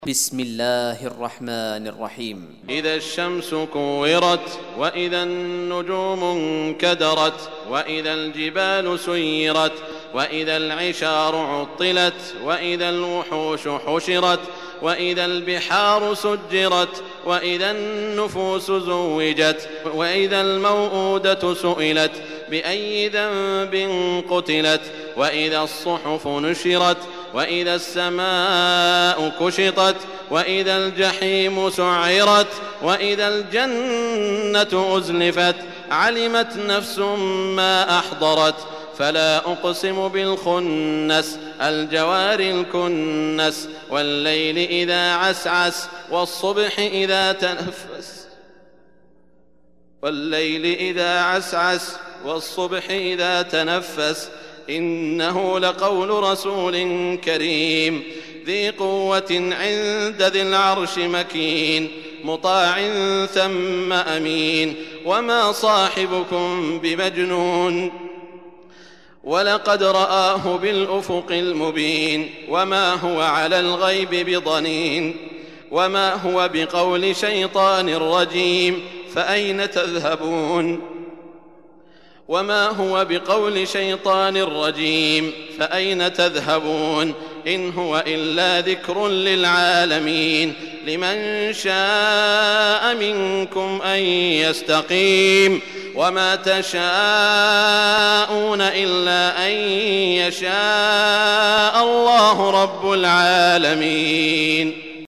بسم الله الرحمن الرحيم. إذا الشمس كورت وإذا النجوم انكدرت وإذا الجبال سيرت وإذا العشار عطلت وإذا الوحوش حشرت وإذا البحار سجرت وإذا النفوس زوجت وإذا الموءودة سئلت بأي ذنب قتلت وإذا الصحف نشرت وإذا السماء كشطت وإذا الجحيم سعرت وإذا الجنة أزلفت علمت نفس ما أحضرت فلا أقسم بالخنس الجوار الكنس والليل إذا عسعس والصبح إذا تنفس إنه لقول رسول كريم ذي قوة عند ذي العرش مكين مطاع ثم أمين وما صاحبكم بمجنون ولقد رآه بالأفق المبين وما هو على الغيب بضنين وما هو بقول شيطان رجيم فأين تذهبون إن هو إلا ذكر للعالمين لمن شاء منكم أن يستقيم وما تشاءون إلا أن يشاء الله رب العالمين.